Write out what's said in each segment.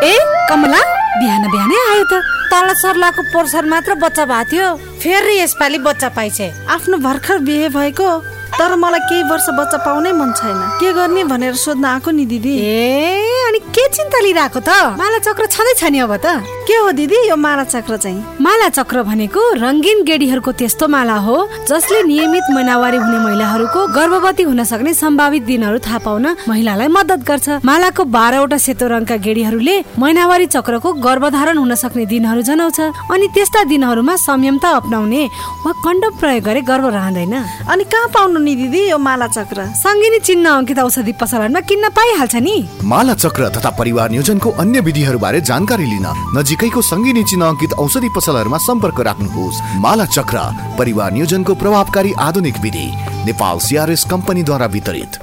ए कमला बिहान बिहानै आयो त। तल सर्लाको पोर्सन मात्र बच्चा भएको थियो, फेरि यसपालि बच्चा पाइछे। आफ्नो भर्खर बिहे भएको, तर मलाई केही वर्ष बच्चा पाउनै मन छैन। के गर्ने भनेर सोध्न आएको नि दिदी। ए अनि के चिन्ता लिइरहेको त? माला चक्र छँदै छ नि अब त। के हो दिदी यो माला चक्र चाहिँ? माला चक्र भनेको रंगीन गेडीहरूको त्यस्तो माला हो जसले नियमित महिनावारी हुने महिलाहरूको गर्भवती हुन सक्ने सम्भावित दिनहरू थाहा पाउन महिलालाई मद्दत गर्छ। मालाको 12वटा सेतो रङका गेडीहरूले महिनावारी चक्रको गर्भधारण हुन सक्ने दिनहरू जनाउँछ। अनि त्यस्ता दिनहरूमा संयमता अपनाउने वा कन्डम प्रयोग गरे गर्भ रहँदैन। अनि कहाँ पाउनु नि दिदी यो माला चक्र? सङ्गिनी चिन्ह अंकित औषधि पसलमा किन्न पाइहाल्छ नि। माला चक्र तथा परिवार नियोजनको अन्य विधिहरूबारे जानकारी लिन नजिकैको सङ्गिनी चिन्ह अंकित औषधि पसलहरूमा सम्पर्क राख्नुहोस्। माला चक्र परिवार नियोजनको प्रभावकारी आधुनिक विधि, नेपाल CRS कम्पनीद्वारा वितरित।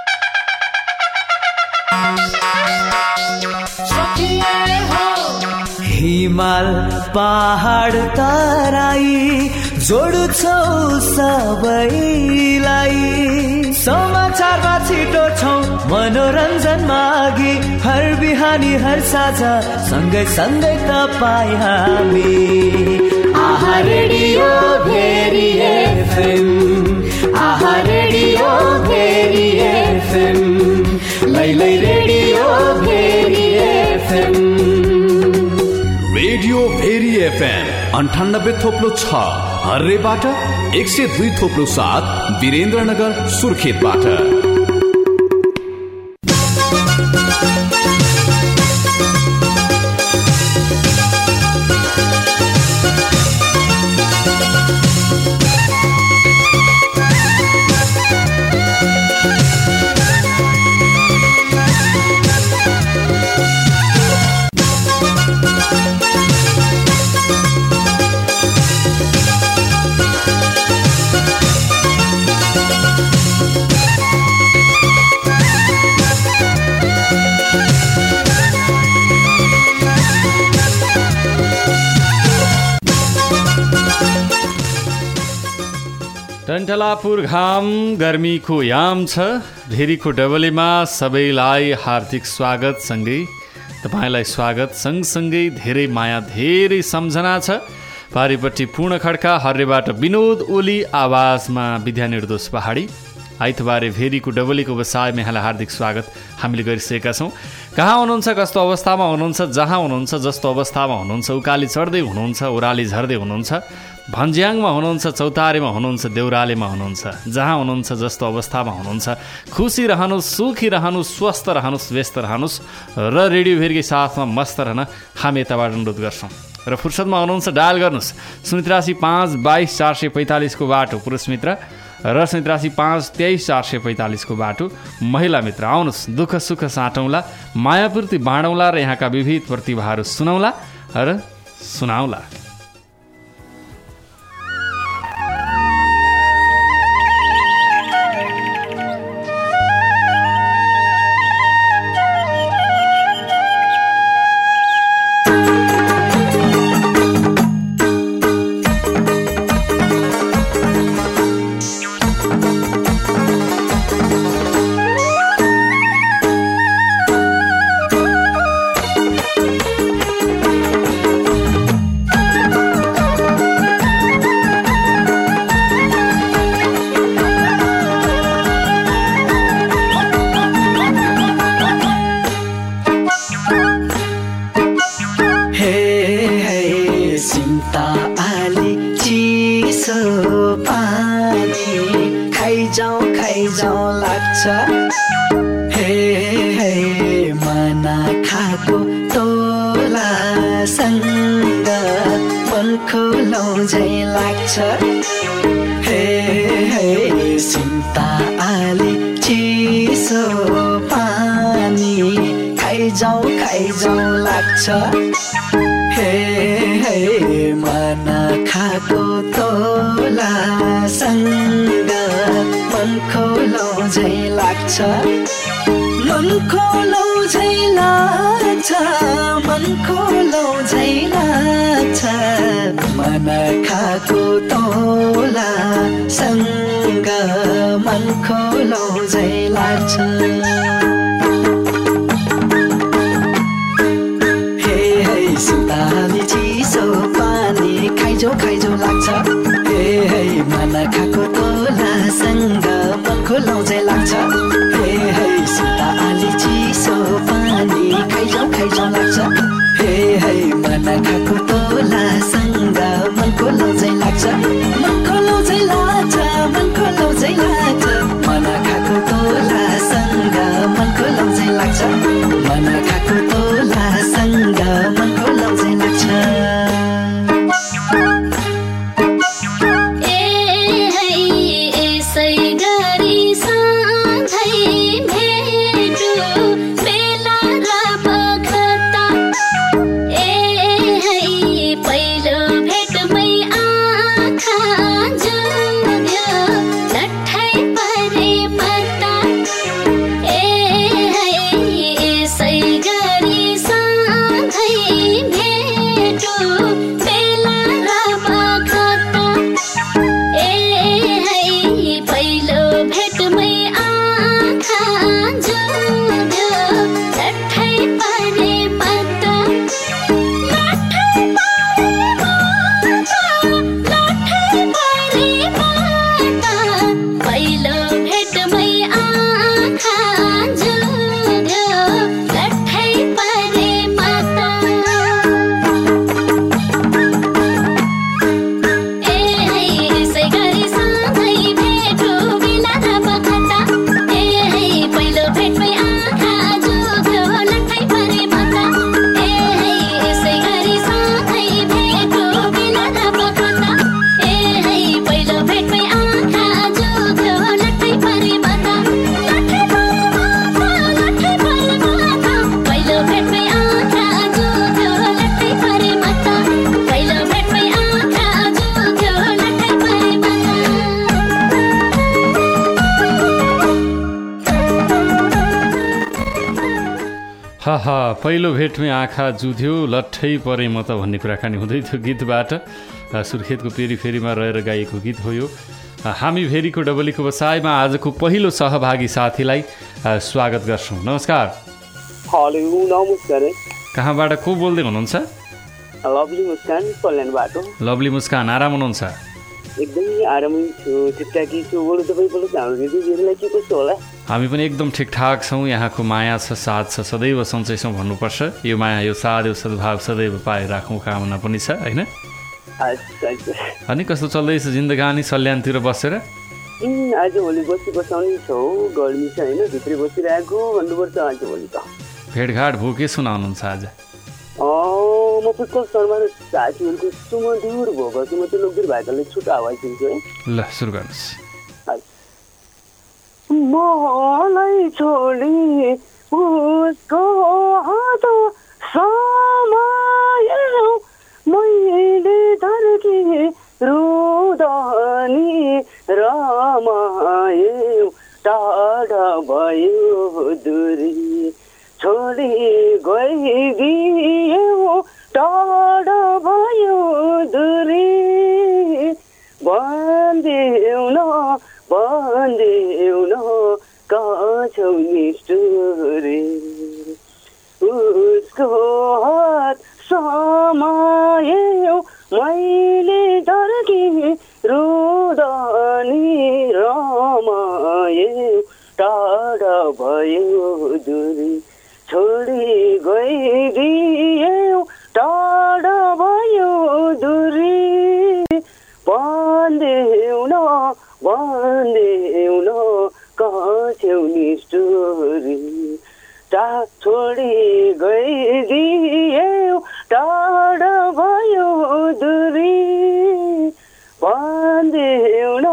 हिमाल पहाड तराई जोड्छौ सबैलाई, समाचारमा छिटो छौ मनोरञ्जन मागी, हर बिहानी हर साझा सँगै सँगै तपाईँ हामी। आहा रेडियो भेरी FM, आहा रेडियो भेरी FM, लैलै radio Bheri FM। Radio Bheri FM 98.6 हर्रेबाट, 102.7 वीरेन्द्रनगर सुर्खेतबाट। टन्टलापुर घाम गर्मीको याम छ। भेरीको डबलीमा सबैलाई हार्दिक स्वागत, सँगै तपाईँलाई स्वागत, सँगसँगै धेरै माया धेरै सम्झना छ। पारिपट्टि पूर्ण खड्का, हर्रेबाट विनोद ओली, आवाजमा विद्या निर्दोष पहाडी। आइतबारे भेरीको डबलीको व्यवसायमा यहाँलाई हार्दिक स्वागत हामीले गरिसकेका छौँ। कहाँ हुनुहुन्छ, कस्तो अवस्थामा हुनुहुन्छ, जहाँ हुनुहुन्छ, जस्तो अवस्थामा हुनुहुन्छ, उकाली चढ्दै हुनुहुन्छ, ओह्राली झर्दै हुनुहुन्छ, भन्ज्याङमा हुनुहुन्छ, चौतारीमा हुनुहुन्छ, देउरालीमा हुनुहुन्छ, जहाँ हुनुहुन्छ, जस्तो अवस्थामा हुनुहुन्छ, खुसी रहनुहोस्, सुखी रहनुहोस्, स्वस्थ रहनुहोस्, व्यस्त रहनुहोस् र रेडियो भेरीकै साथमा मस्त रहन हामी यताबाट अनुरोध गर्छौँ। र फुर्सदमा हुनुहुन्छ डायल गर्नुहोस् 083 5 22 445 को बाटो पुरुष मित्र र 083 5 23 445 को बाटो महिला मित्र। आउनुहोस्, दुःख सुख साटौँला, मायापूर्ति बाँडौँला र यहाँका विविध प्रतिभाहरू सुनौला र सुनाउला। नखाको तोलासँग मनको लम्झै लाग्छ पहिलो भेटमै आँखा जुध्यो लट्ठै परे म त भन्ने कुराकानी हुँदै थियो गीतबाट सुर्खेतको पेरिफेरीमा रहेर गाइएको गीत हो यो हामी भेरीको डबलीको बसाइमा आजको पहिलो सहभागी साथीलाई स्वागत गर्छौँ नमस्कार हेलो नमस्कार कहाँबाट को बोल्दै हुनुहुन्छ लभली मुस्कान कल्याणबाट लभली मुस्कान आराम हुनुहुन्छ एकदमै आरामै छु ठिकठाकै छु बरु तपाईँ बोल्नु हामीलाई के कस्तो होला हामी पनि एकदम ठिकठाक छौँ यहाँको माया छ साथ छ सदैव सन्चै छौँ भन्नुपर्छ यो माया यो साथ यो सद्भाव सदैव पाइराखौँ कामना पनि छ होइन अनि कस्तो चल्दैछ जिन्दगानी सल्यानतिर बसेर आज भोलि बसी बसाउने छौ गर्मी छ होइन भित्रै बसिरहेको भन्नुपर्छ आज भोलि त भेटघाट भयो के सुनाउनुहुन्छ आज म पुष्कल शर्मा र साथीहरूको सुमधुर भएको सुमधुर भएकाले छुट्टा आवाज दिन्छु है ल सुरु गर्नुहोस् मलाई छोडी उसको हात समायो मैले धर्के रुदनी रमायो टाढा भयो दूरी छोडी गइदियो टाढा भयो दूरी भन्देऊ न कहाँ छौ निष्ठुरी उसको हात समायो मैले धर्के रुदनी रमायो टाढा भयो दूरी छोडी गइदियो टाढा भयो दूरी भन्देऊ न कहाँ छौ निष्ठुरी छोडी गइदियो टाढा भयो दूरी भन्देऊ न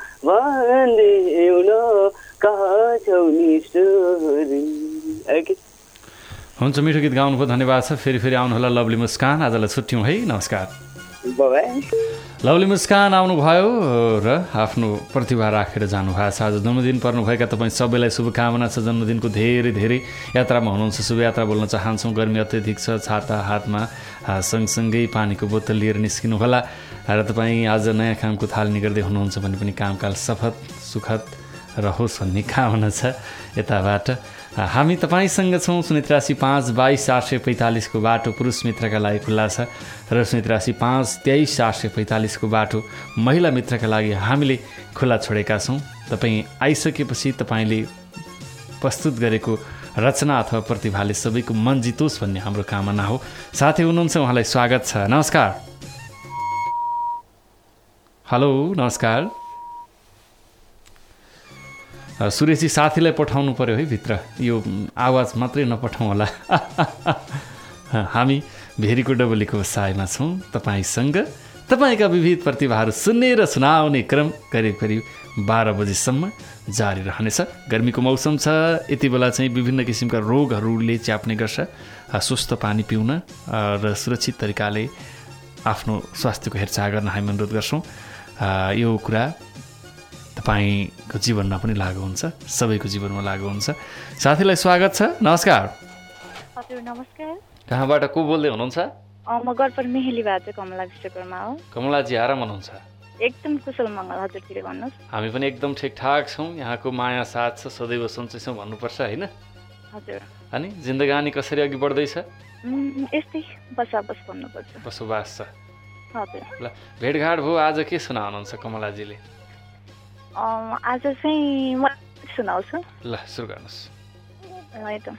कहाँ छौ निष्ठुरी हुन्छ मिठो गीत गाउनुभयो धन्यवाद छ फेरि आउनुहोला लभली मुस्कान आजलाई छुट्यौँ है नमस्कार लभली मुस्कान आउनुभयो र आफ्नो प्रतिभा राखेर जानुभएको छ आज जन्मदिन पर्नुभएका तपाईँ सबैलाई शुभकामना छ जन्मदिनको धेरै धेरै यात्रामा हुनुहुन्छ शुभयात्रा बोल्न चाहन्छौँ गर्मी अत्यधिक छ छाता हातमा सँगसँगै पानीको बोतल लिएर निस्किनु होला र तपाईँ आज नयाँ कामको थालनी गर्दै हुनुहुन्छ भने पनि कामकाल सफल सुखद रहोस् भन्ने कामना छ यताबाट हामी तपाईँसँग छौँ 083522845 को बाटो पुरुष मित्रका लागि खुल्ला छ र 08352234845 को बाटो महिला मित्रका लागि हामीले खुल्ला छोडेका छौँ तपाईँ आइसकेपछि तपाईँले प्रस्तुत गरेको रचना अथवा प्रतिभाले सबैको मन जितोस् भन्ने हाम्रो कामना हो साथै हुनुहुन्छ उहाँलाई स्वागत छ नमस्कार हेलो नमस्कार सुरेशजी साथीलाई पठाउनु पर्यो है भित्र, यो आवाज मात्रै नपठाउँ होला। हामी भेरीको डबलीको सायमा छौँ तपाईँसँग। तपाईँका विविध प्रतिभाहरू सुन्ने र सुनाउने क्रम करिब करिब 12 बजीसम्म जारी रहनेछ। गर्मीको मौसम छ, यति बेला चाहिँ विभिन्न किसिमका रोगहरूले च्याप्ने गर्छ। स्वस्थ पानी पिउन र सुरक्षित तरिकाले आफ्नो स्वास्थ्यको हेरचाह गर्न हामी अनुरोध गर्छौँ। यो कुरा तपाईँको जीवनमा पनि लागु हुन्छ, सबैको जीवनमा लागु हुन्छ। साथीलाई स्वागत छ। नमस्कार। हजुर नमस्कार। कहाँबाट को बोल्दै हुनुहुन्छ? म गरपर मेहेलीबाट कमला विश्वकर्मा हो। कमलाजी आराम हुनुहुन्छ? एकदम कुशल मङ्गल। हजुरतिर भन्नुहोस्। हामी पनि एकदम ठिकठाक छौँ। यहाँको माया साथ छ, सदैव सन्चै छौँ भन्नुपर्छ होइन? हजुर। अनि जिन्दगानी कसरी अघि बढ्दैछ? यस्तै बसोबास भन्नुपर्छ। बसोबास छ। हजुर। ल भेटघाट भयो, आज के सुनाउनुहुन्छ कमलाजीले? आज चाहिँ म सुनाउँछु। ल सुरु गर्नुहोस्। एकदम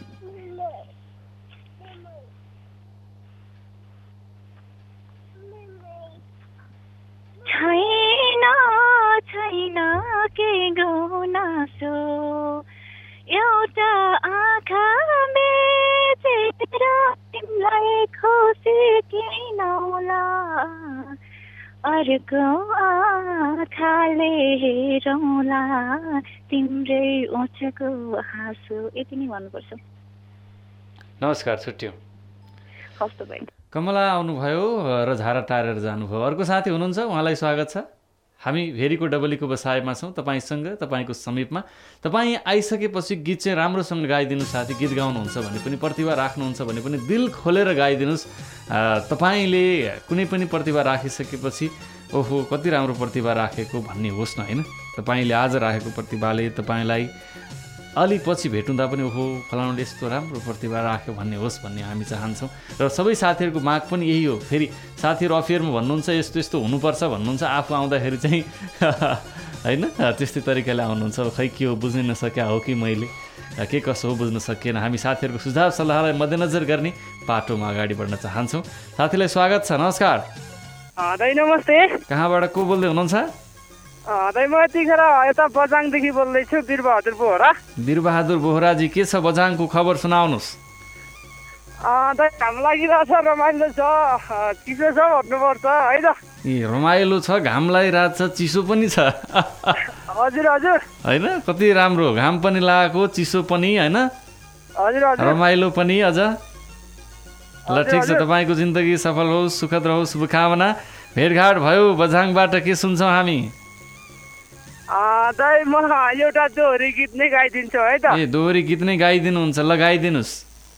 छैन छैन के गुनासो एउटा आँखा बेचेर तिमीलाई खुसी किन होला, अर्को आँखाले हेरौँला तिम्रै ओठको हाँसो। यति नै भन्नुपर्छ। नमस्कार, छुट्यौँ। कस्तो भयो? कमला आउनुभयो र झारा टारेर जानुभयो। अर्को साथी हुनुहुन्छ, उहाँलाई स्वागत छ। हामी भेरीको डबलीको बसाइमा छौँ तपाईँसँग, तपाईँको समीपमा। तपाईँ आइसकेपछि गीत चाहिँ राम्रोसँग गाइदिनु साथी। गीत गाउनुहुन्छ भने पनि, प्रतिभा राख्नुहुन्छ भने पनि दिल खोलेर गाइदिनुहोस्। तपाईँले कुनै पनि प्रतिभा राखिसकेपछि ओहो कति राम्रो प्रतिभा राखेको भन्ने होस् न होइन। तपाईँले आज राखेको प्रतिभाले तपाईँलाई अलि पछि भेटुँदा पनि ओहो फलाउनुले यस्तो राम्रो प्रतिभा राख्यो भन्ने होस् भन्ने हामी चाहन्छौँ। र सबै साथीहरूको माग पनि यही हो। फेरि साथीहरू अफेयरमा भन्नुहुन्छ यस्तो यस्तो हुनुपर्छ भन्नुहुन्छ, आफू आउँदाखेरि चाहिँ होइन त्यस्तै तरिकाले आउनुहुन्छ। खै के हो बुझ्नै नसक्या हो कि मैले के कसो हो बुझ्न सकिएन। हामी साथीहरूको सुझाव सल्लाहलाई मध्यनजर गर्ने पाटोमा अगाडि बढ्न चाहन्छौँ। साथीलाई स्वागत छ। नमस्कार। नमस्ते। कहाँबाट को बोल्दै हुनुहुन्छ? म यतिखेर यता बजाङदेखि बोल्दैछु, वीरबहादुर बोहरा। वीरबहादुर बोहराजी, के छ बजाङको खबर सुनाउनुहोस्। घाम लागिरहेछ, रमाइलो छ, चिसो छ भन्नुपर्छ है त। ए रमाइलो छ, घाम लागिरहेको छ, चिसो पनि छ। हजुर हजुर। होइन कति राम्रो, घाम पनि लागेको, चिसो पनि होइन, हजुर हजुर, रमाइलो पनि अझ। ल ठिक छ, तपाईँको जिन्दगी सफल होस्, सुखद रहोस्, शुभकामना। भेटघाट भयो बझाङबाट, के सुन्छौँ हामी? म एउटा दोहोरी गीत नै गाइदिन्छु है त। ए दोहोरी गीत नै गाइदिनुहुन्छ? ल गाइदिनुहोस्।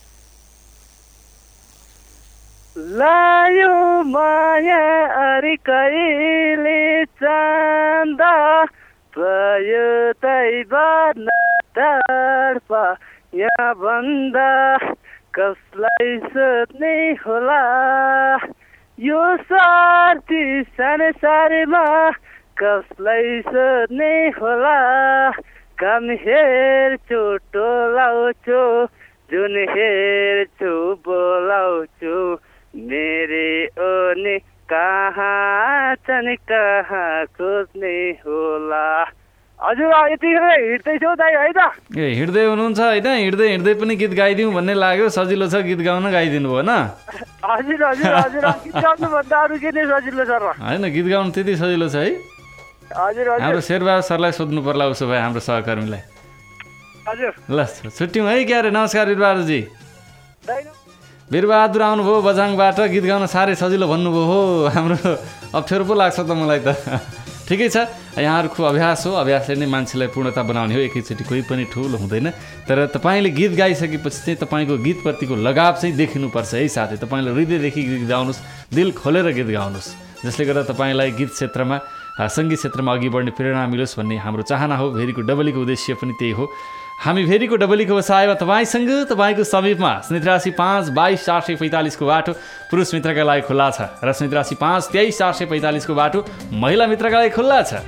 लायो माया अरे कहिले चाँदा भयो तै तर्फा यहाँ भन्दा कसलाई सोध्ने होला, यो साथी संसारमा कसलाई सोध्ने होला। काम हेर्छु टोलाउँछु, जुन हेर्छु बोलाउँछु, मेरे ओने कहाँ छन् कहाँ खोज्ने होला। हजुर यतिखेर हिँड्दैछौ दाइ है त? ए हिँड्दै हुनुहुन्छ होइन? हिँड्दै हिँड्दै पनि गीत गाइदिउँ भन्ने लाग्यो। सजिलो छ गीत गाउन, गाइदिनु भयो न? हजुर हजुर हजुर। गीत गाउनुभन्दा अरू के नै सजिलो छ र? होइन गीत गाउनु त्यति सजिलो छ है? हजुर हजुर। हाम्रो शेरबहादुर सरलाई सोध्नु पर्ला उसो भए, हाम्रो सहकर्मीलाई। हजुर ल छुट्यौँ है। क्या अरे नमस्कार वीरबहादुरजी। वीरबहादुर आउनुभयो बझाङबाट, गीत गाउन साह्रै सजिलो भन्नुभयो हो। हाम्रो अप्ठ्यारो पो लाग्छ त मलाई त। ठिकै छ, यहाँहरूको अभ्यास हो, अभ्यासले नै मान्छेलाई पूर्णता बनाउने हो। एकैचोटि कोही पनि ठुलो हुँदैन। तर तपाईँले गीत गाइसकेपछि चाहिँ तपाईँको गीतप्रतिको लगाव चाहिँ देखिनुपर्छ है साथी। तपाईँले हृदयदेखि गीत गाउनुहोस्, दिल खोलेर गीत गाउनुहोस्, जसले गर्दा तपाईँलाई गीत क्षेत्रमा, सङ्गीत क्षेत्रमा अघि बढ्ने प्रेरणा मिलोस् भन्ने हाम्रो चाहना हो। भेरीको डबलीको उद्देश्य पनि त्यही हो। हामी भेरीको डबलीको व्यवसायमा तपाईँसँग, तपाईँको समीपमा 83522445 को बाटो पुरुष मित्रका लागि खुल्ला छ र 8352234445 को बाटो महिला मित्रका लागि खुल्ला छ।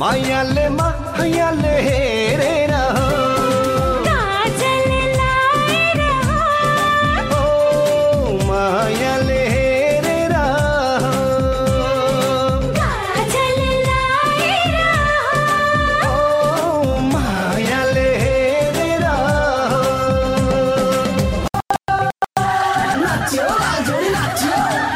मायाले मायाले हेरेर काजल लाएर ओ मायाले हेरेर काजल लाएर ओ मायाले हेरेर नाच्यो हजुर नाच्यो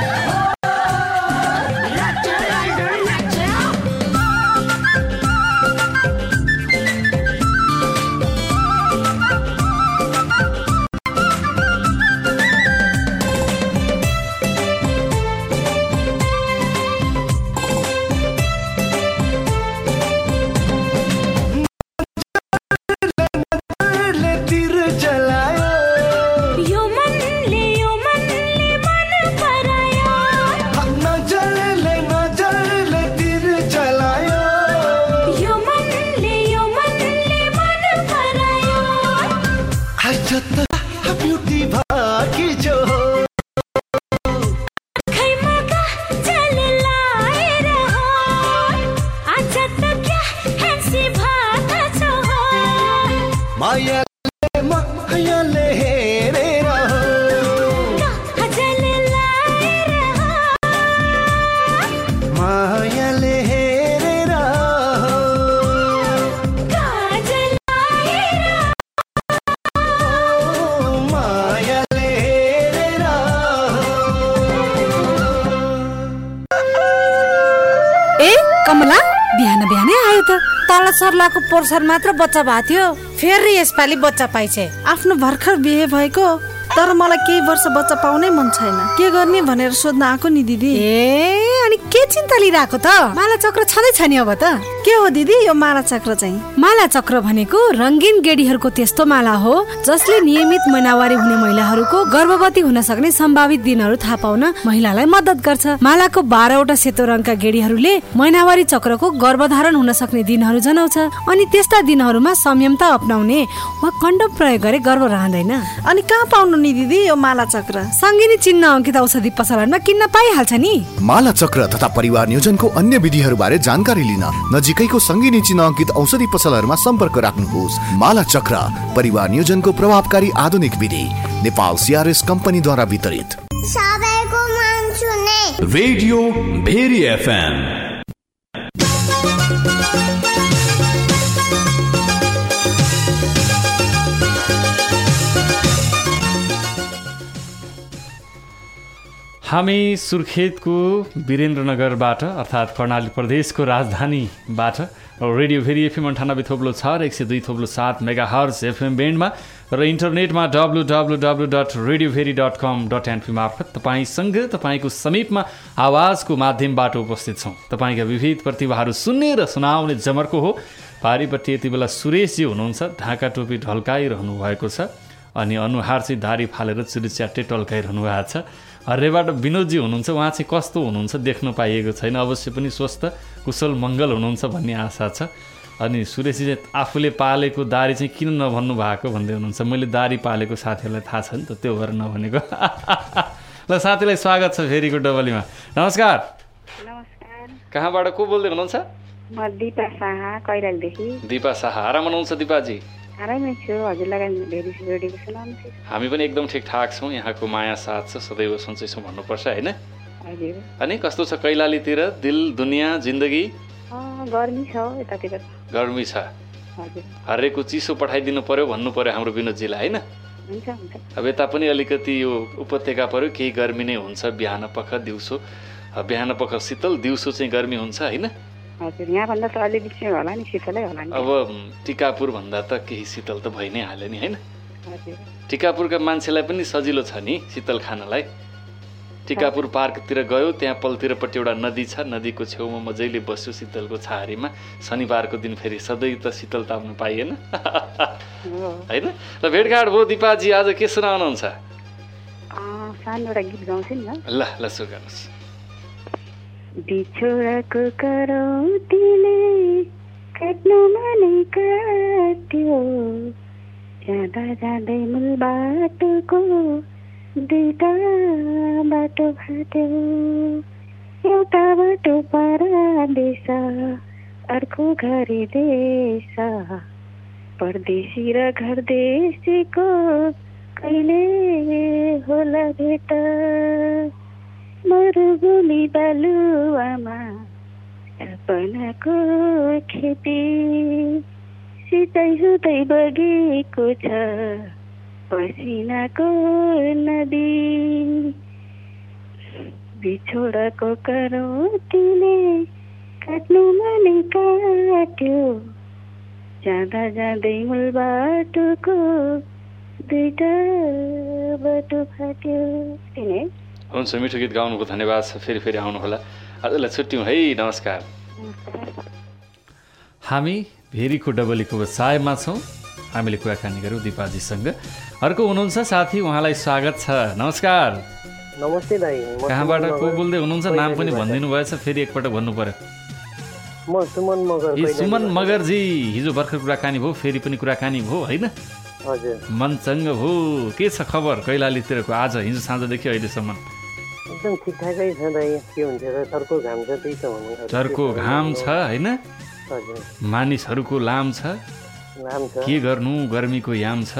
सर्लाको पोर्सन मात्र बच्चा भएको थियो फेरि यसपालि बच्चा पाइछे। आफ्नो भर्खर बिहे भएको तर मलाई केही वर्ष बच्चा पाउनै मन छैन। के गर्ने भनेर सोध्न आएको नि दिदी। अनि के चिन्ता लिइराको त? माला चक्र छँदै छ नि अब त। के हो दिदी यो माला चक्र चाहिँ? माला चक्र भनेको रंगीन गेडीहरूको त्यस्तो माला हो जसले नियमित महिनावारी हुने महिलाहरूको गर्भवती हुन सक्ने सम्भावित दिनहरू थाहा पाउन महिलालाई मद्दत गर्छ। मालाको 12 वटा सेतो रङका गेडीहरूले महिनावारी चक्रको गर्भधारण हुन सक्ने दिनहरू जनाउँछ। अनि त्यस्ता दिनहरूमा संयमता अपनाउने वा कन्डोम प्रयोग गरे गर्भ रहँदैन। अनि कहाँ पाउनु नि दिदी यो माला चक्र? संगिनी चिन्ह अंकित औषधि पसलमा किन्न पाइहाल्छ नि। माला चक्र तथा परिवार नियोजनको अन्य विधिहरूबारे जानकारी लिन नजिकैको संगिनी चिन्ह अंकित औषधि पसलहरूमा सम्पर्क राख्नुहोस्। माला चक्र परिवार नियोजनको प्रभावकारी आधुनिक विधि नेपाल सीआरएस कम्पनीद्वारा वितरित। सबैको मन सुने रेडियो भेरी एफएम। हामी सुर्खेतको वीरेन्द्रनगरबाट अर्थात् कर्णाली प्रदेशको राजधानीबाट रेडियो भेरी एफएम 98.6 र 102.7 मेगाहर्ज एफएम ब्यान्डमा र इन्टरनेटमा www.radioveri.com.np मार्फत तपाईँसँग तपाईँको समीपमा आवाजको माध्यमबाट उपस्थित छौँ। तपाईँका विविध प्रतिभाहरू सुन्ने र सुनाउने जमर्को हो। पारिपट्टि यति बेला सुरेशजी हुनुहुन्छ, ढाका टोपी ढल्काइरहनु भएको छ अनि अनुहार चाहिँ दारी फालेर चुरी च्याट्टै टल्काइरहनु भएको छ। हरेबाट विनोदजी हुनुहुन्छ, उहाँ चाहिँ कस्तो हुनुहुन्छ देख्न पाइएको छैन, अवश्य पनि स्वस्थ कुशल मङ्गल हुनुहुन्छ भन्ने आशा छ। अनि सुरेशजी चाहिँ आफूले पालेको दारी चाहिँ किन नभन्नु भएको भन्दै हुनुहुन्छ। मैले दारी पालेको साथीहरूलाई थाहा छ नि त, त्यो भएर नभनेको। ल साथीलाई स्वागत छ फेरिको डबलीमा। नमस्कार। नमस्कार। कहाँबाट को बोल्दै हुनुहुन्छ? म दिपा शाह कैलालीदेखि। दिपा शाह, आराम हुनुहुन्छ दिपाजी? आरामै छु, हजुरलाई भेरी रेडियो सुनाउनु। हामी पनि एकदम ठिकठाक छौँ, यहाँको माया साथ छ, सदैव सन्चै छौँ भन्नुपर्छ होइन? हजुर। अनि कस्तो छ कैलालीतिर दिल दुनियाँ जिन्दगी? गर्मी छ यतातिर। गर्मी छ। हजुर। हरेकको चिसो पठाइदिनु पर्यो भन्नु पर्यो हाम्रो विनोदजीलाई होइन? हुन्छ हुन्छ। अब यता पनि अलिकति यो उपत्यका पर्यो, केही गर्मी नै हुन्छ बिहान पख दिउँसो, बिहान पख शीतल, दिउँसो चाहिँ गर्मी हुन्छ होइन? हजुर, यहाँभन्दा त अलि बेसी होला नि, शीतलै होला नि। अब टिकापुर भन्दा त केही शीतल त भइ नै हाल्यो नि होइन? हजुर। टिकापुरका मान्छेलाई पनि सजिलो छ नि शीतल खानलाई। टिकापुर पार्कतिर गयो, त्यहाँ पल्तिरपट्टि एउटा नदी छ, नदीको छेउमा मजाले बस्यो शीतलको छाहारीमा। शनिबारको दिन फेरि सधैँ त शीतल ताप्नु पाइएन होइन? ल भेटघाट भयो दिपाजी, आज के सुनाउनुहुन्छ? सानो एउटा गीत गाउँछु नि। ल ल सुरु गर्नुहोस्। बिछोडाको करौतीले काट्नु मनै काट्यो, जाँदा जाँदै मूल बाटोको दुईटा बाटो फाट्यो, एउटा बाटो परदेश अर्को घरी देश परदेशी र घर देशीको कहिले होला भेट मरुभूमि बालुवामा सपनाको खेती सिँचाइ हुँदै बगेको छ पसिनाको नदी बिछोडको करौटीले काट्नु मनै काट्यो जाँदा जाँदै मूल बाटोको दुईटा बाटो फाट्यो। हुन्छ, मिठो गीत गाउनुको धन्यवाद छ। फेरि फेरि आउनुहोला। आजलाई छुट्यौँ है, नमस्कार। हामी भेरीको डबलीको व्यवसायमा छौँ। हामीले कुराकानी गऱ्यौँ दिपाजीसँग। अर्को हुनुहुन्छ साथी, उहाँलाई स्वागत छ। नमस्कार। नमस्ते दाइ। कहाँबाट को बोल्दै हुनुहुन्छ? नाम पनि भनिदिनु भएछ, फेरि एकपटक भन्नु पर्यो। म सुमन मगर। सुमन मगरजी, हिजो भर्खर कुराकानी भयो, फेरि पनि कुराकानी भयो होइन? हजुर। मन चङ्ग हो। के छ खबर कैलालीतिरको आज हिजो साँझदेखि अहिलेसम्म? एकदम ठिकठाकै छ दाइ। के हुन्छ र, चर्को घाम छ, त्यही त भन्नु। चर्को घाम छ होइन? हजुर। मानिसहरूको लाम छ। के गर्नु, गर्मीको याम छ।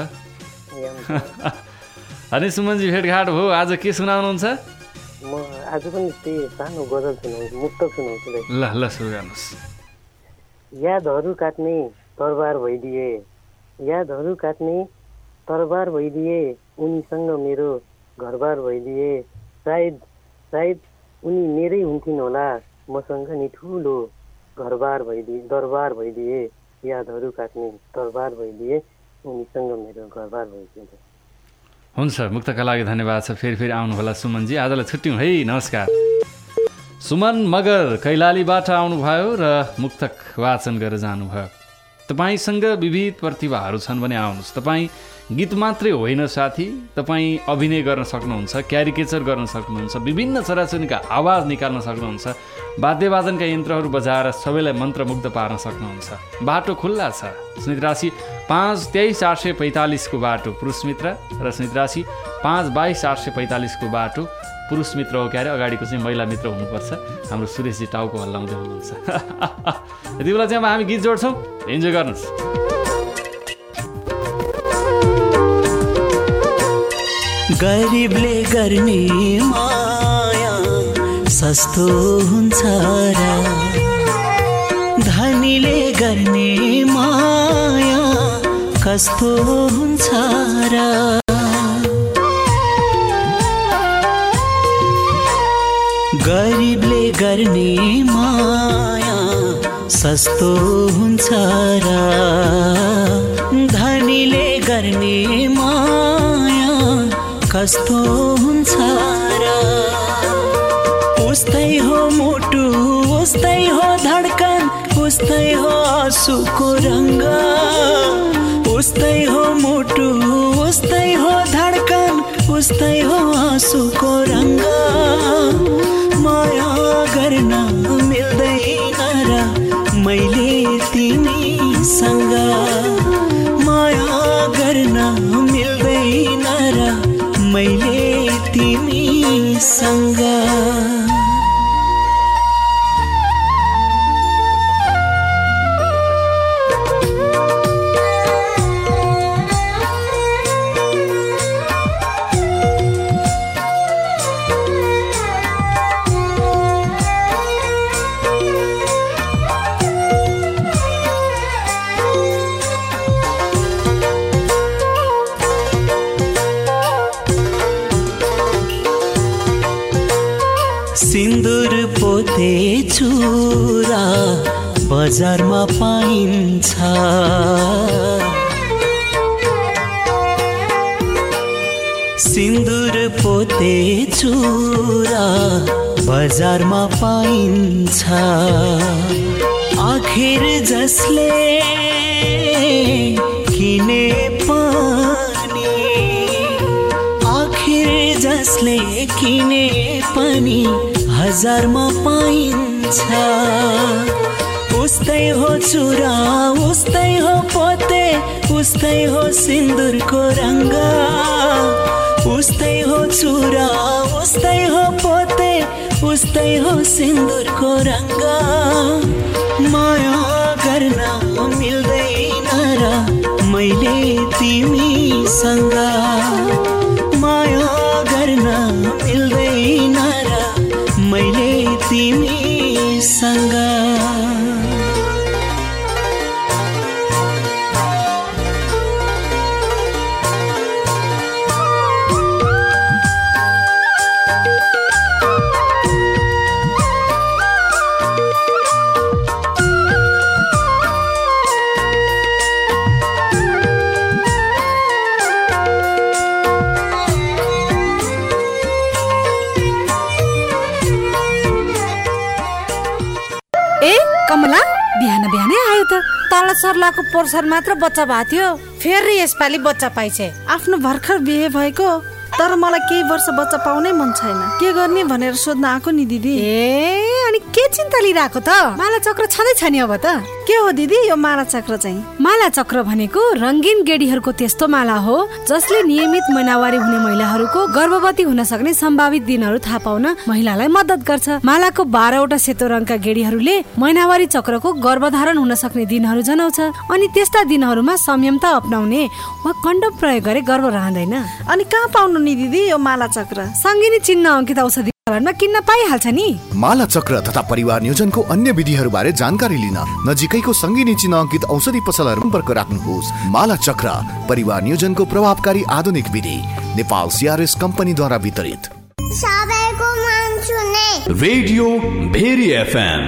अनि सुमनजी भेटघाट भयो, आज के सुनाउनुहुन्छ? म आज पनि त्यही सानो गजल सुनाउँछु, मुक्तक सुनाउँछु। ल ल सुरु गर्नुहोस्। यादहरू काट्ने तरबार भइदिए, यादहरू काट्ने तरबार भइदिए, उनीसँग मेरो घरबार भइदिए। सायद सायद उनी मेरै हुन्थिन् होला, मसँग नि ठुलो घरबार भइदिए, दरबार भइदिए। यादहरू काट्ने तरबार भइदिए, उनीसँग मेरो घरबार भइदिए। हुन्छ, मुक्तका लागि धन्यवाद छ। फेरि फेरि आउनुहोला सुमनजी। आजलाई छुट्यौँ है, नमस्कार। सुमन मगर कैलालीबाट आउनुभयो र मुक्तक वाचन गरेर जानुभयो। तपाईँसँग विविध प्रतिभाहरू छन् भने आउनुहोस्। तपाईँ गीत मात्रै होइन साथी, तपाईँ अभिनय गर्न सक्नुहुन्छ, क्यारिकेचर गर्न सक्नुहुन्छ, विभिन्न चराचुरुङ्गीका आवाज निकाल्न सक्नुहुन्छ, वाद्यवादनका यन्त्रहरू बजाएर सबैलाई मन्त्रमुग्ध पार्न सक्नुहुन्छ। बाटो खुल्ला छ। स्मित राशि 523-845 को बाटो पुरुष मित्र र स्मित राशि 522-845 को बाटो पुरुष मित्र हो क्यारे, अगाडिको चाहिँ महिला मित्र हुनुपर्छ। हाम्रो सुरेशजी टाउको हल्लाउँदै हुनुहुन्छ। यति बेला चाहिँ अब हामी गीत जोड्छौँ, इन्जोय गर्नुहोस्। गरिबले गर्ने माया सस्तो हुन्छ र, धनीले गर्ने माया कस्तो हुन्छ र। गरिबले गर्ने माया सस्तो हुन्छ र, धनीले गर्ने माया कस्तो हुन्छ र। उस्तै हो मुटु, उस्तै हो धड्कन, उस्तै हो आँसुको रङ्ग। उस्तै हो मुटु, उस्तै हो धड्कन, उस्तै हो आँसुको रङ्ग। माया गर्न मिल्दैन र मैले तिमीसँग, माया गर्न मिल्दैन र मैले तिमीसँग। सिन्दुर पोते चुरा बजारमा पाइन्छ, सिन्दुर पोते चुरा बजारमा पाइन्छ। आखिर जसले किने पनि, आखिर जसले किने पनि हजारमा पाइन्छ। उस्तै हो चुरा, उस्तै हो पोते, उस्तै हो सिन्दुरको रङ्ग। उस्तै हो चुरा उस्तै हो पोते उस्तै हो सिन्दुरको रङ्ग माया गर्न मिल्दैन र मैले तिमीसँग माया गर्न मिल्दैन र मैले तिमीसँग कमला बिहान बिहानै आयो त तल सर्लाको पोर्सन मात्र बच्चा भएको थियो फेरि यसपालि बच्चा पाइछे आफ्नो भर्खर बिहे भएको तर मलाई केही वर्ष बच्चा पाउनै मन छैन के गर्ने भनेर सोध्न आएको नि दिदी अनि के चिन्ता लिइराको त माला चक्र छँदै छ नि अब त के हो दिदी यो माला चक्र चाहिँ माला चक्र भनेको रंगीन गेडीहरूको त्यस्तो माला हो जसले नियमित महिनावारी हुने महिलाहरूको गर्भवती हुन सक्ने सम्भावित दिनहरू थाहा पाउन महिलालाई मद्दत गर्छ मालाको 12 वटा सेतो रङका गेडीहरूले महिनावारी चक्रको गर्भधारण हुन सक्ने दिनहरू जनाउँछ अनि त्यस्ता दिनहरूमा संयमता अपनाउने वा कन्डम प्रयोग गरे गर्भ रहँदैन अनि कहाँ पाउनु नि दिदी यो माला चक्र सङ्गिनी चिन्ह अंकित औषधि किन्न पाइहाल्छ नि माला चक्र तथा परिवार नियोजनको अन्य विधिहरूबारे जानकारी लिन नजिकैको सङ्गिनी चिन्ह अंकित औषधि पसलहरू सम्पर्क राख्नुहोस् माला चक्र परिवार नियोजनको प्रभावकारी आधुनिक विधि नेपाल CRS कम्पनीद्वारा वितरित सबैको मन सुने रेडियो भेरी FM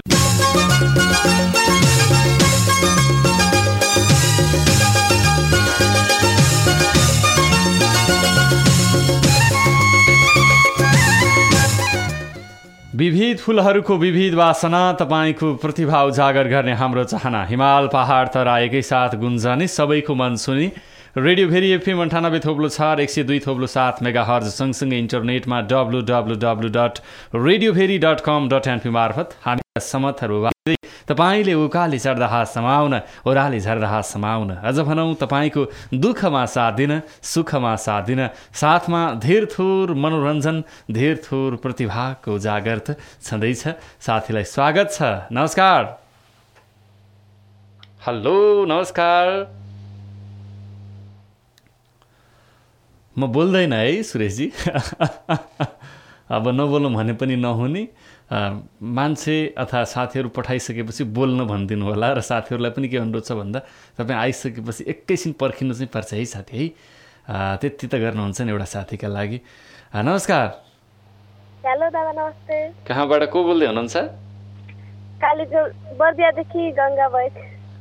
विविध फुलहरूको विविध वासना तपाईको प्रतिभा उजागर गर्ने हाम्रो चाहना हिमाल पहाड तरा एकै साथ गुन्जने सबैको मन सुनि रेडियो भेरी FM 98.4 102.7 मेगाहर्ज सँगसँगै इन्टरनेटमा www.radioveri.com.np मार्फत हामी समर्थहरू तपाईले उकाली चढ्दा हात समाउन ओह्राली झर्दा हात समाउन अझ भनौँ तपाईको दुःखमा साथ दिन सुखमा साथ दिन साथमा धेर थोर मनोरञ्जन धेर थोर प्रतिभाको उजागर छँदैछ साथीलाई स्वागत छ नमस्कार हेलो नमस्कार म बोल्दैन है सुरेशजी अब नबोल्नु भने पनि नहुने मान्छे अथवा साथीहरू पठाइसकेपछि बोल्न भनिदिनु होला र साथीहरूलाई पनि के अनुरोध छ भन्दा तपाईँ आइसकेपछि एकैछिन पर्खिनु चाहिँ पर्छ है साथी है त्यति त गर्नुहुन्छ नि एउटा साथीका लागि नमस्कार हेलो दादा नमस्ते कहाँबाट को बोल्दै हुनुहुन्छ बर्दियादेखि गंगा बैक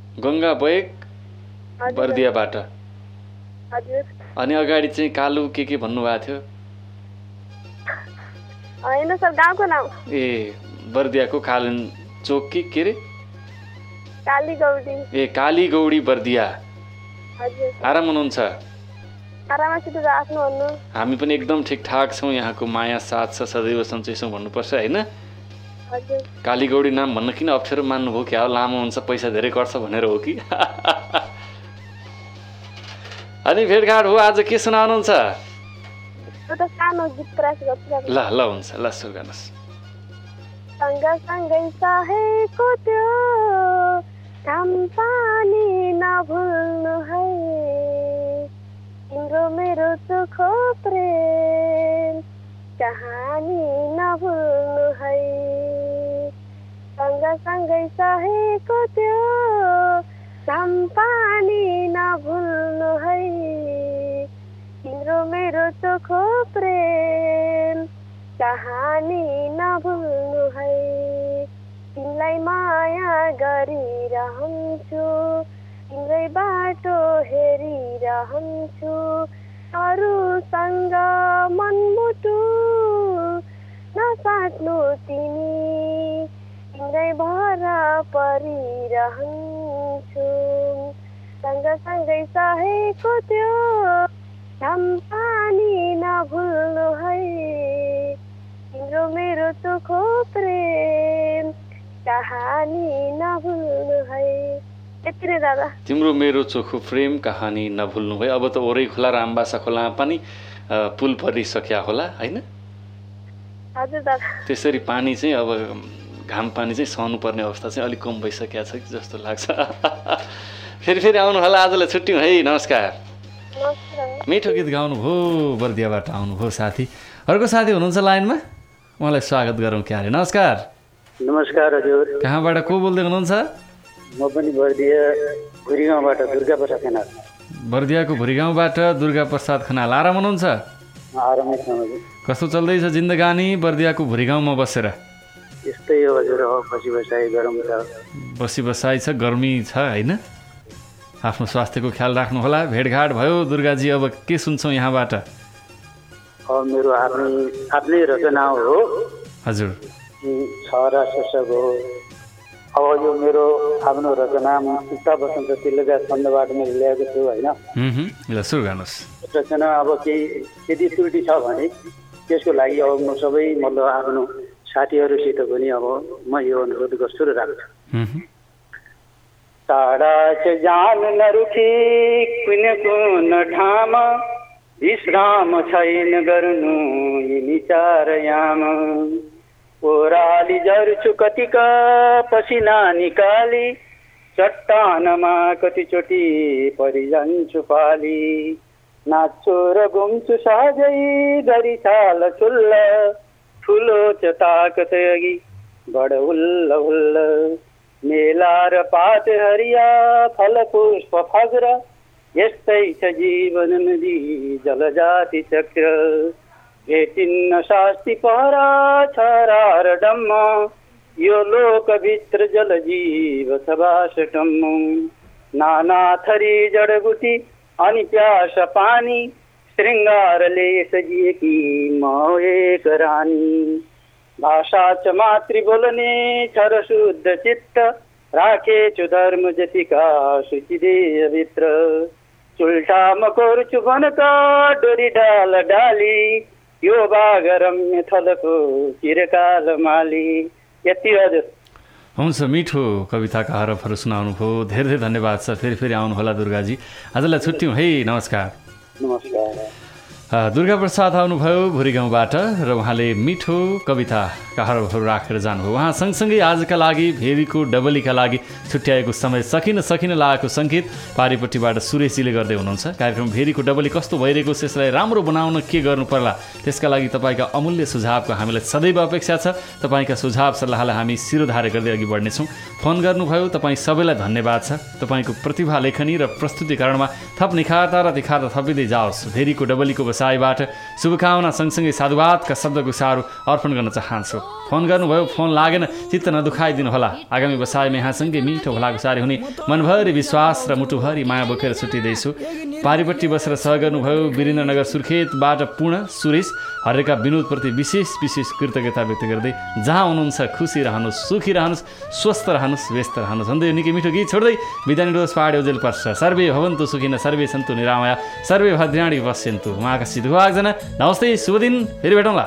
बर्दियाबाट हजुर अनि अगाडि चाहिँ कालु के भन्नुभएको थियो हैन सर गाउँको नाम ए बर्दियाको कालन चोक के रे कालीगौडी ए कालीगौडी बर्दिया हजुर आराम हुनुहुन्छ आरामसित आफ्नो भन्नु हामी पनि एकदम ठिकठाक छौँ यहाँको माया साथ छ सदैव सन्चै छौँ भन्नुपर्छ हैन हजुर कालीगौडी नाम भन्न किन अप्ठ्यारो मान्नुभयो क्या लामो हुन्छ पैसा धेरै गर्छ भनेर हो कि अनि भेटघाट हो आज के सुनाउनुहुन्छ एउटा सानो गीत प्रयास गर्छु ल हुन्छ ल सुरु गर्नुहोस् सँगसँगै सहेको त्यो घाम पानी नभुल्नु है तिम्रो मेरो चोखो प्रेम कहानी नभुल्नु है सँगसँगै सहेको त्यो घाम पानी नभुल्नु है तिम्रो मेरो चोखो प्रेम कहानी नभुल्नु है तिमीलाई माया गरिरहन्छु तिम्रै बाटो हेरिरहन्छु अरूसँग मनमुटु नसाट्नु तिमी तिम्रै भर परिरहन्छु सँगसँगै सहेको त्यो घाम पानी नभुल्नु है तिम्रो मेरो चोखो प्रेम कहानी नभुल्नु है यति दादा तिम्रो मेरो चोखो प्रेम कहानी नभुल्नु है अब त ओरै खोला र आम्बासा खोलामा पनि पुल परिसक्या होला हैन? हजुर दादा। त्यसरी पानी चाहिँ अब घाम पानी चाहिँ सहनु पर्ने अवस्था चाहिँ अलिक कम भइसकेको छ कि जस्तो लाग्छ। फेरि आउनु होला, आजलाई छुट्यौँ है, नमस्कार। मिठो गीत गाउनुभयो, बर्दियाबाट आउनुभयो साथी। अर्को साथी हुनुहुन्छ लाइनमा, उहाँलाई स्वागत गरौँ क्यारे। नमस्कार। नमस्कार हजुर। कहाँबाट को बोल्दै हुनुहुन्छ? म पनि बर्दिया भुरीगाउँबाट दुर्गा प्रसाद खनाल। बर्दियाको भुरीगाउँबाट दुर्गा प्रसाद खनाल। आराम हुनुहुन्छ? आरामै छ हजुर। कस्तो चल्दैछ जिन्दगानी बर्दियाको भुरीगाउँमा बसेर? यस्तै हो हजुर, बसी बसाइ गरम छ। बसी बसाइ छ, गर्मी छ हैन? आफ्नो स्वास्थ्यको ख्याल राख्नु होला। भेटघाट भयो दुर्गाजी, अब के सुन्छौँ यहाँबाट? मेरो आफ्नै रचना हो हजुर। छरा शीर्षक हो। अब यो मेरो आफ्नो रचना मुक्ता बसन्त तिलका छन्दबाट मैले ल्याएको छु होइन। ल सुरु गर्नुहोस्। रचना अब केही यदि त्रुटि छ भने त्यसको लागि अब म सबै मतलब आफ्नो साथीहरूसित पनि अब म यो अनुरोध गर्छु र राख्छु। टाढा चाहिँ जान नरुखी कुनै कुन ठाम विश्राम छैन गर्नु यिनी चार याम। ओह्राली झर्छु कतिका पसिना निकाली चट्टानमा कतिचोटि परिजान्छु पाली। नाच्छु र घुम्छु सहजै गरी छाल छुल्ल ठुलो छ ताकत अघि बड हुल्ल हुल्ल। मेला र पात हरिया फल पुष्प फग्र यस्तै छ जीवन नदी जलजाति चक्र। भेटिन्न शास्ति पहरा छरा र डम्म यो लोकभित्र जलजीव छ बास टम्म। नाना थरी जडबुटी अनि प्यास पानी श्रृङ्गारले सजिएकी म एक रानी। भाषा च मातृ बोल्ने छर शुद्ध चित्त राखेछु धर्म जतिका सूचिदेयभित्र। चुल्टा म कोर्छु भनका डोरी डाल डाली यो बाग रम्य थलको चिरकाल माली। यति हजुर। हुन्छ, मिठो कविताका हरफहरू सुनाउनु भयो, धेरै धेरै धन्यवाद छ। फेरि आउनुहोला दुर्गाजी, आजलाई छुट्यौँ है, नमस्कार। नमस्कार। दुर्गा प्रसाद आउनुभयो भुरीगाउँबाट र उहाँले मिठो कविताका हरफहरू राखेर जानुभयो। उहाँ सँगसँगै आजका लागि भेरीको डबलीका लागि छुट्याएको समय सकिन लागेको सङ्केत पारिपट्टिबाट सुरेशजीले गर्दै हुनुहुन्छ। कार्यक्रम भेरीको डबली कस्तो भइरहेको छ, यसलाई राम्रो बनाउन के गर्नु पर्ला, त्यसका लागि तपाईँका अमूल्य सुझावको हामीलाई सदैव अपेक्षा छ। तपाईँका सुझाव सल्लाहलाई हामी शिरोधार्य गर्दै अघि बढ्नेछौँ। फोन गर्नुभयो, तपाईँ सबैलाई धन्यवाद छ। तपाईँको प्रतिभा लेखनी र प्रस्तुतिकरणमा थप निखारता र तिखारता थपिँदै जाओस्। भेरीको डबलीको बसाइबाट शुभकामना सँगसँगै साधुवादका शब्दगुसाहरू अर्पण गर्न चाहन्छु। फोन गर्नुभयो, फोन लागेन, चित्त नदुखाइदिनु होला। आगामी बसाइमा यहाँसँगै मिठो भलागुसारी हुने मनभरि विश्वास र मुटुभरि माया बोकेर छुट्टिँदैछु। पारिपट्टि बसेर सह गर्नुभयो वीरेन्द्रनगर सुर्खेतबाट पूर्ण सुरेश हरेका विनोदप्रति विशेष कृतज्ञता व्यक्त गर्दै जहाँ हुनुहुन्छ खुसी रहनुहोस्, सुखी रहनुहोस्, स्वस्थ रहनुहोस्, व्यस्त रहनुहोस् भन्दै निकै मिठो गीत छोड्दै बिदा निरोस् पाहाड उजेल पर्छ। सर्वे भवन्तु सुखिन, सर्वे सन्तु निरामया, सर्वे भद्राणि पश्यन्तु। उहाँका सिद्धुवागजना नमस्ते, शुभ दिन, फेरि भेटौँला।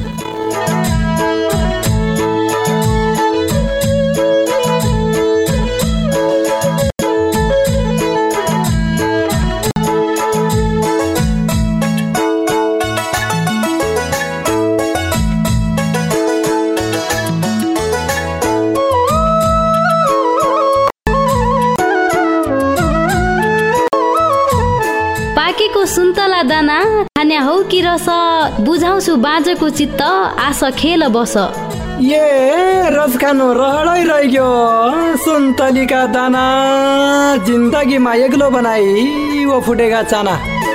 सुन्तला दाना खान्या हौ कि रस बुझाउँछु बाँझको चित्त आशा खेल बस। ये रस खानु रहरै रह्यो सुन्तलीका दाना जिन्दगीमा एक्लो बनाई वो फुटेका चाना।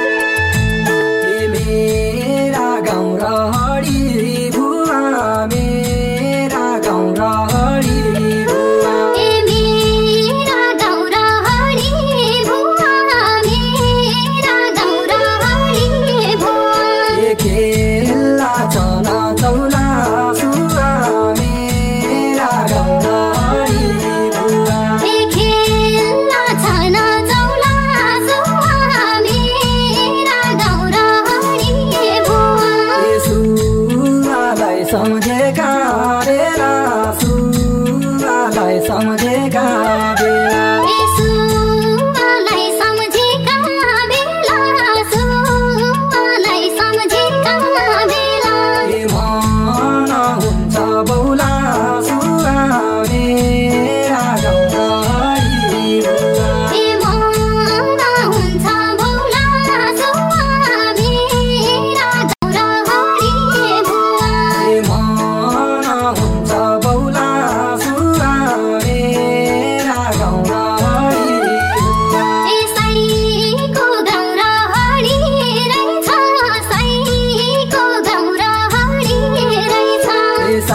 मेरा गाउँ रहडी बुवा, मेरा गाउँ रहडी बुवा। सम्झेका बेला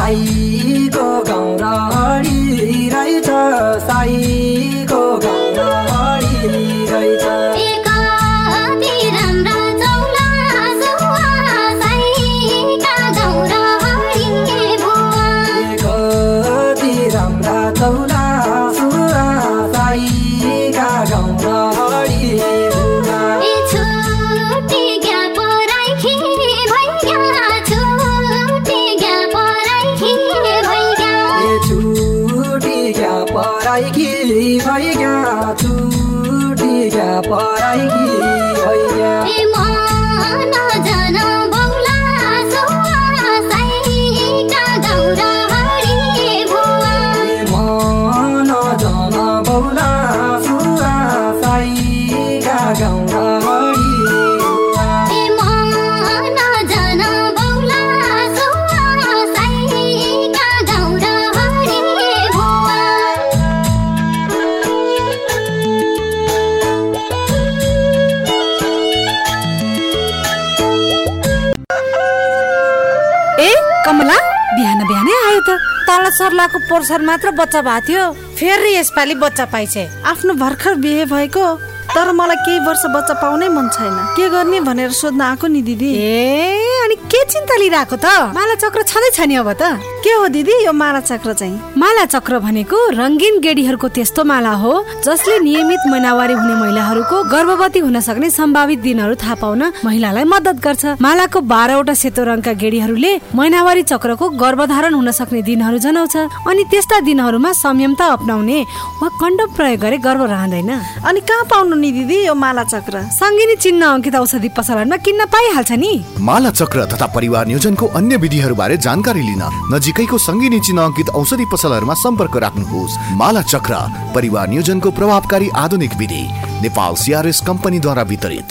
साईको गाउँ र हडी रहेछ साईको गाउँ र हडी रहेछ तल सर्लाको पोर्सन मात्र बच्चा भएको थियो फेरि यसपालि बच्चा पाइछे आफ्नो भर्खर बिहे भएको तर मलाई केही वर्ष बच्चा पाउनै मन छैन के गर्ने भनेर सोध्न आएको नि दिदी अनि के चिन्ता लिइराको त माला चक्र छँदै छ नि अब त के हो दिदी यो माला चक्र चाहिँ माला चक्र भनेको रंगीन गेडीहरूको त्यस्तो माला हो जसले नियमित महिनावारी हुने महिलाहरूको गर्भवती हुन सक्ने सम्भावित दिनहरू थाहा पाउन महिलालाई मद्दत गर्छ मालाको 12 वटा सेतो रङका गेडीहरूले महिनावारी चक्रको गर्भधारण हुन सक्ने दिनहरू जनाउँछ अनि त्यस्ता दिनहरूमा संयमता अपनाउने वा कन्डम प्रयोग गरे गर्भ रहँदैन अनि कहाँ पाउनु नि दिदी यो माला चक्र संगिनी चिन्ह अंकित औषधि पसलमा किन्न पाइहाल्छ नि माला चक्र तथा परिवार नियोजनको अन्य विधिहरूबारे जानकारी लिन नजिकैको संगिनी चिन्ह अंकित औषधि पसलहरूमा सम्पर्क राख्नुहोस् माला चक्र परिवार नियोजनको प्रभावकारी आधुनिक विधि नेपाल CRS कम्पनीद्वारा वितरित